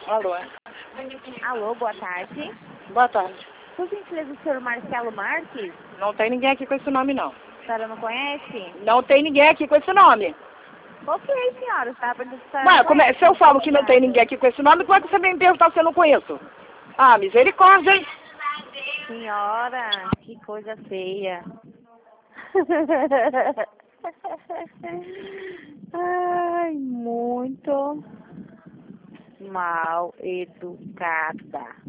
Alô. Alô, boa tarde. Boa tarde. Por gentileza, o senhor Marcelo Marques? Não tem ninguém aqui com esse nome, não. A senhora não conhece? Não tem ninguém aqui com esse nome. Ok, senhora. Estava perguntando se a senhora Ué, não conhece. se eu falo que não tem ninguém aqui com esse nome, como é que você vem me perguntar se eu não conheço? Ah, misericórdia, hein? Senhora, que coisa feia. Ai, muito mal educada.